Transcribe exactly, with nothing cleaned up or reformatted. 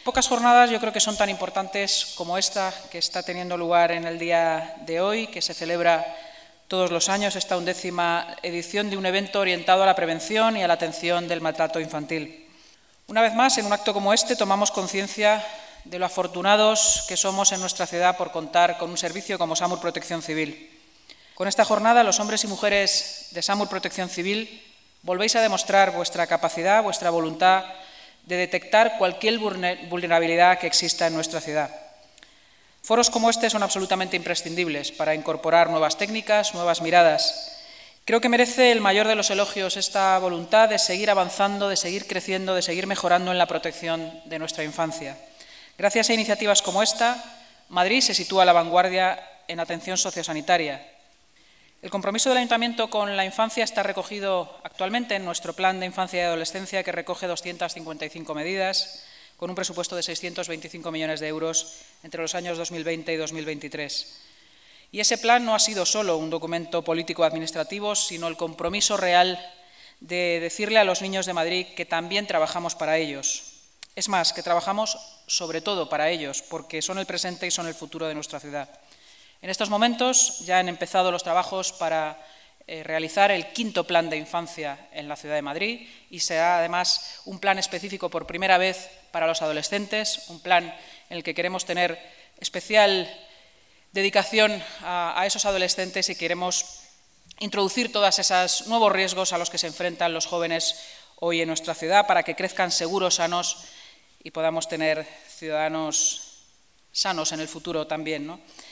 Pocas jornadas yo creo que son tan importantes como esta que está teniendo lugar en el día de hoy, que se celebra todos los años, esta undécima edición de un evento orientado a la prevención y a la atención del maltrato infantil. Una vez más, en un acto como este, tomamos conciencia de lo afortunados que somos en nuestra ciudad por contar con un servicio como SAMUR Protección Civil. Con esta jornada, los hombres y mujeres de SAMUR Protección Civil volvéis a demostrar vuestra capacidad, vuestra voluntad de detectar cualquier vulnerabilidad que exista en nuestra ciudad. Foros como este son absolutamente imprescindibles para incorporar nuevas técnicas, nuevas miradas. Creo que merece el mayor de los elogios esta voluntad de seguir avanzando, de seguir creciendo, de seguir mejorando en la protección de nuestra infancia. Gracias a iniciativas como esta, Madrid se sitúa a la vanguardia en atención sociosanitaria. El compromiso del Ayuntamiento con la infancia está recogido actualmente en nuestro Plan de Infancia y Adolescencia, que recoge doscientas cincuenta y cinco medidas, con un presupuesto de seiscientos veinticinco millones de euros entre los años dos mil veinte y dos mil veintitrés. Y ese plan no ha sido solo un documento político-administrativo, sino el compromiso real de decirle a los niños de Madrid que también trabajamos para ellos. Es más, que trabajamos sobre todo para ellos, porque son el presente y son el futuro de nuestra ciudad. En estos momentos ya han empezado los trabajos para eh, realizar el quinto plan de infancia en la ciudad de Madrid y será además un plan específico por primera vez para los adolescentes, un plan en el que queremos tener especial dedicación a, a esos adolescentes y queremos introducir todos esos nuevos riesgos a los que se enfrentan los jóvenes hoy en nuestra ciudad para que crezcan seguros, sanos y podamos tener ciudadanos sanos en el futuro también, ¿no?